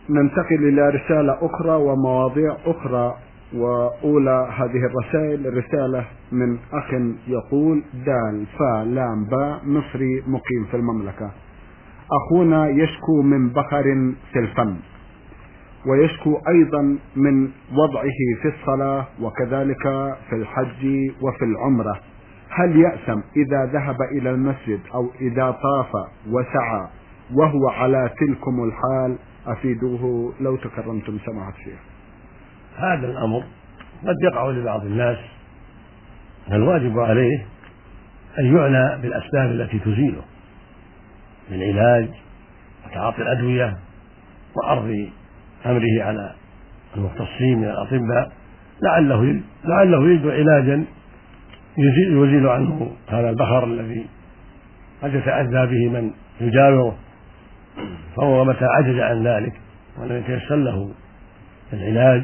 ننتقل إلى رسالة أخرى ومواضيع أخرى. وأولى هذه الرسائل رسالة من أخ يقول: دال فا لام باء مصري مقيم في المملكة. أخونا يشكو من بخر في الفم، ويشكو أيضا من وضعه في الصلاة وكذلك في الحج وفي العمرة. هل يأثم إذا ذهب إلى المسجد أو إذا طاف وسعى وهو على تلكم الحال؟ أفيدوه لو تكرمتم سماحة الشيخ. هذا الأمر قد يقع لبعض الناس، فالواجب عليه أن يعنى بالأسباب التي تزيله من علاج وتعاطي الأدوية وعرض أمره على المختصين من الأطباء، لعله يجد علاجا يزيل عنه هذا البخر الذي قد يتأذى به من يجاوره. فهو متى عجز عن ذلك ولم يتيسر له العلاج،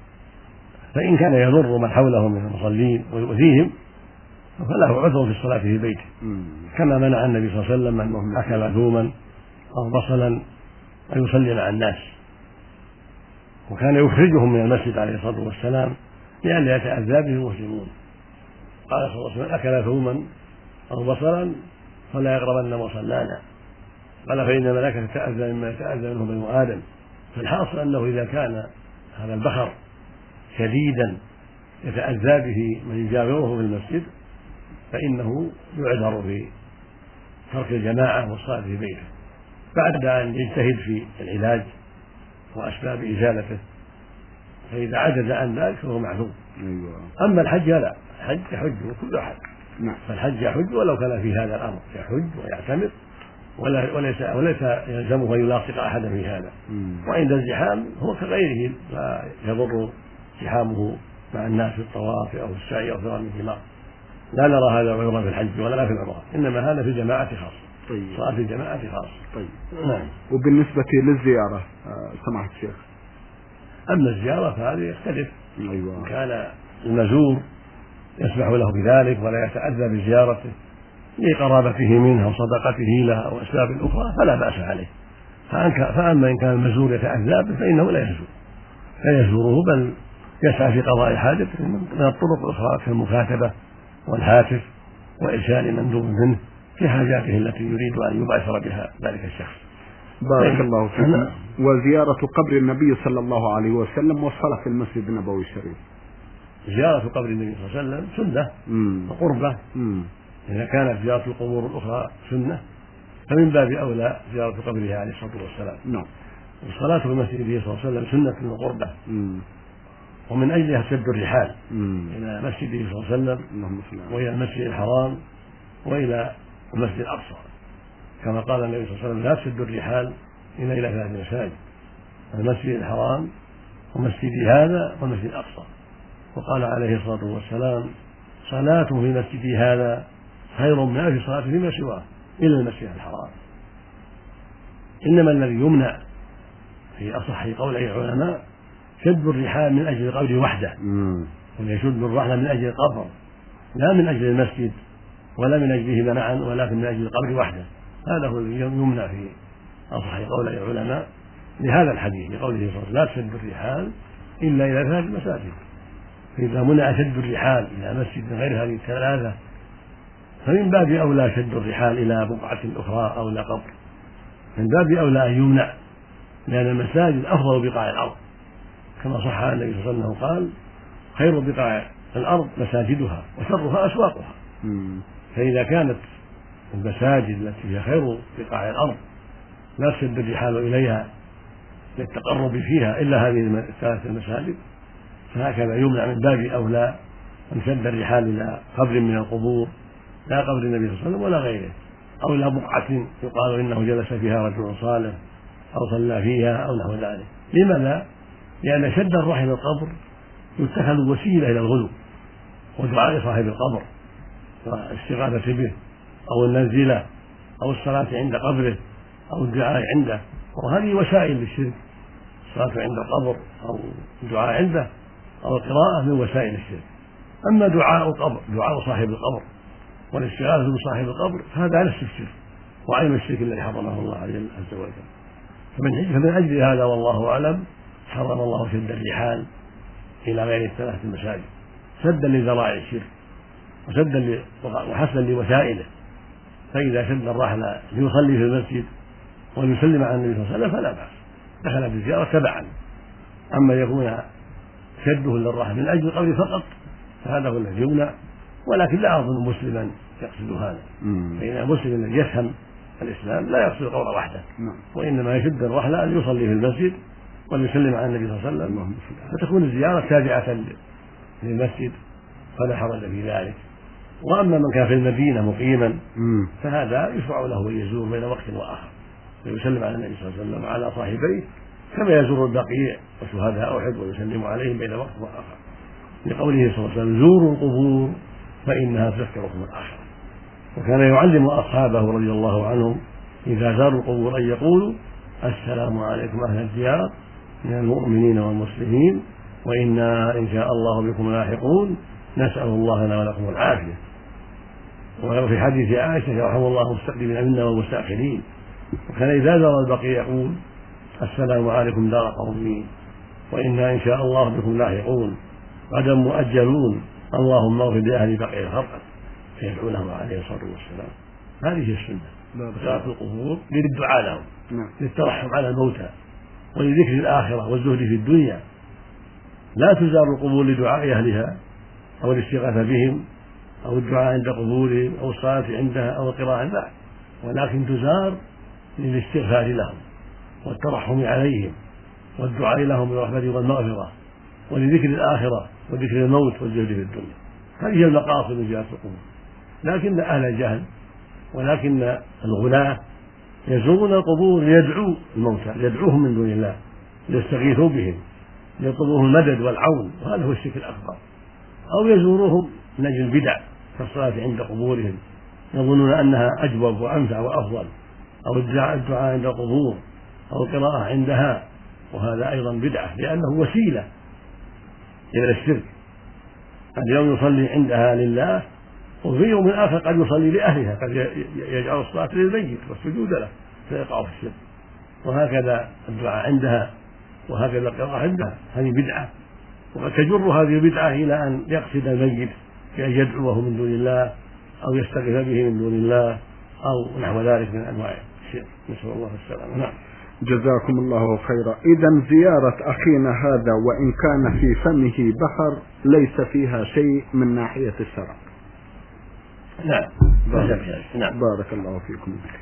فإن كان يضر من حوله من المصلين ويؤذيهم فله عذر في الصلاة في بيته، كما منع النبي صلى الله عليه وسلم من أكل ثوما أو بصلا أن يصلي مع الناس، وكان يخرجهم من المسجد عليه الصلاة والسلام لئلا يتأذى به المسلمون. قال صلى الله عليه وسلم: أكل ثوما أو بصلا فلا يقربن مصلانا. قال: فإن الملائكة تتأذى مما يتأذى منه بنو آدم. فالحاصل أنه إذا كان هذا البخر شديدا يتأذى به من يجاوره في المسجد فإنه يعذر في ترك الجماعة والصلاة في بيته بعد أن يجتهد في العلاج وأسباب إزالته، فإذا عجز عن ذلك فهو معذور. أما الحج لا، الحج يحج كل أحد، فالحج يحج ولو كان في هذا الأمر، يحج ويعتمر وليس يلزمه أن يلاصق أحدا في هذا. وعند الزحام هو كغيره لا يضر زحامه مع الناس في الطواف أو السعي أو في رمي الجمار. لا نرى هذا عذرا في الحج ولا في العمرة، إنما هذا في الجماعة خاصة. طيب. صلاة في الجماعة خاصة. طيب. نعم. وبالنسبة للزيارة سماحة الشيخ؟ أما الزيارة فهذه يختلف. أيوة. إن كان المزور يسمح له بذلك ولا يتأذى بزيارته لقرابته منه وصدقته له أو أسباب أخرى فلا بأس عليه. فأما إن كان المزور يتأذى به فإنه لا يزوره بل يسعى في قضاء حاجته من الطرق الأخرى كالمكاتبة والهاتف وإرسال مندوب منه في حاجاته التي يريد أن يباشر بها ذلك الشخص. بارك الله فيكم. وزيارة قبر النبي صلى الله عليه وسلم والصلاة في المسجد النبوي الشريف. زيارة قبر النبي صلى الله عليه وسلم سنة وقربة. إذا كانت زيارة القبور الأخرى سنة فمن باب أولى زيارة قبره عليه الصلاة والسلام. نعم. والصلاة في مسجده صلى الله عليه وسلم سنة وقربة، ومن أجلها سد الرحال إلى مسجده صلى الله عليه وسلم وإلى المسجد الحرام وإلى المسجد الأقصى، كما قال النبي صلى الله عليه وسلم: لا تسد الرحال إلى 3 مساجد: المسجد الحرام ومسجدي هذا والمسجد الأقصى. وقال عليه الصلاة والسلام: صلاة في مسجدي هذا خير من 1000 صلاة فيما سواه إلا المسجد الحرام. إنما الذي يمنع في أصح قولي العلماء شد الرحال من أجل القبر وحده، ويشد الرحل من أجل القبر لا من أجل المسجد ولا من أجله منعا ولكن من أجل القبر وحده. هذا هو يمنع في أصح قولي العلماء لهذا الحديث لقوله صلى الله عليه وسلم: لا تشد الرحال إلا إلى 3 مساجد. فإذا منع شد الرحال إلى مسجد غير هذه ال3 فمن باب أولى شد الرحال إلى بقعة أخرى أو إلى قبر، من باب أولى أن يمنع، لأن المساجد أفضل بقاع الأرض، كما صح عن النبي صلى الله عليه وسلم قال: خير بقاع الأرض مساجدها وشرها أسواقها. فإذا كانت المساجد التي هي خير بقاع الأرض لا تشد الرحال إليها للتقرب فيها إلا هذه ال3 المساجد، فهكذا يمنع من باب أولى أن شد الرحال إلى قبر من القبور، لا قبر النبي صلى الله عليه وسلم ولا غيره، أو إلى بقعة يقال إنه جلس فيها رجل صالح أو صلى فيها أو نحو ذلك. لما لا؟ لأن شد الرحل القبر يتخذ وسيلة إلى الغلو ودعاء صاحب القبر والاستغاثة به أو النزلة أو الصلاة عند قبره أو الدعاء عنده، وهذه وسائل للشرك. الصلاة عند القبر أو الدعاء عنده أو القراءة من وسائل الشرك. أما دعاء صاحب القبر والاستغاثة بصاحب القبر فهذا نفس الشرك وعين الشرك الذي حرمه الله عز وجل. فمن أجل هذا والله أعلم حرم الله شد الرحال إلى غير الثلاث المساجد سدا لذرائع الشرك وحسنا لوسائله. فإذا شد الرحل ليصلي في المسجد وليسلم على النبي صلى الله عليه وسلم فلا بأس، دخل بالزيارة تبعا. أما يكون شده للرحل من أجل القبر فقط فهذا هو الذي يمنع، ولكن لا أظن مسلما يقصد هذا، فإن المسلم الذي يفهم الإسلام لا يقصد القبر وحده، وإنما يشد الرحل ليصلي في المسجد وليسلم على النبي صلى الله عليه وسلم، فتكون الزيارة تابعة للمسجد فلا حرج في ذلك. وأما من كان في المدينة مقيما فهذا يشرع له أن يزور بين وقت وآخر ويسلم على النبي صلى الله عليه وسلم وعلى صاحبيه كما يزور البقيع وشهداء أحد ويسلم عليهم بين وقت وآخر، لقوله صلى الله عليه وسلم زوروا القبور فإنها تذكركم الآخرة. وكان يعلم أصحابه رضي الله عنهم إذا زاروا القبور أن يقولوا السلام عليكم أهل الديار من المؤمنين والمسلمين وإنا إن شاء الله بكم لاحقون نسأل الله لنا ولكم العافية. وفي حديث عائشة يرحم الله المستقدمين منا والمستأخرين. وكان إذا زار البقيع يقول السلام عليكم دار قومين وإنا إن شاء الله بكم لاحقون غدا مؤجلون اللهم اغفر لأهل بقيع الخرقة فيدعونهم عليه الصلاة والسلام. هذه السنة زيارة القبور للدعاء لهم للترحم على الموتى ولذكر الآخرة والزهد في الدنيا. لا تزار القبور لدعاء أهلها أو الاستغاثة بهم أو الدعاء عند قبورهم أو الصلاة عندها أو القراءة عندها، ولكن تزار للاستغفار لهم والترحم عليهم والدعاء لهم بالرحمة والمغفرة ولذكر الآخرة وذكر الموت والزهد في الدنيا. هذه هي المقاصد من زيارة القبور. لكن أهل الجهل ولكن الغلاة يزورون القبور ليدعوا الموتى، ليدعوهم من دون الله، ليستغيثوا بهم، ليطلبوهم المدد والعون، وهذا هو الشرك الأكبر. أو يزوروهم من أجل البدع كالصلاة عند قبورهم يظنون أنها أجوب وأنفع وأفضل، أو الدعاء عند القبور أو القراءة عندها، وهذا أيضا بدعة لأنه وسيلة إلى الشرك. اليوم يصلي عندها لله وفي يوم آخر قد يصلي لأهلها، قد يجعل الصلاة للميت والسجود له فيقع في الشرك. وهكذا الدعاء عندها وهكذا القراءة عندها، هذه بدعة، وقد تجر هذه البدعة إلى أن يقصد الميت بأن يدعوه من دون الله أو يستغيث به من دون الله أو نحو ذلك من أنواع الشرك، نسأل الله السلامة. نعم. جزاكم الله خيرا. إذا زيارة أخينا هذا وإن كان في فمه بخر ليس فيها شيء من ناحية الشرع. نعم. بارك الله فيكم.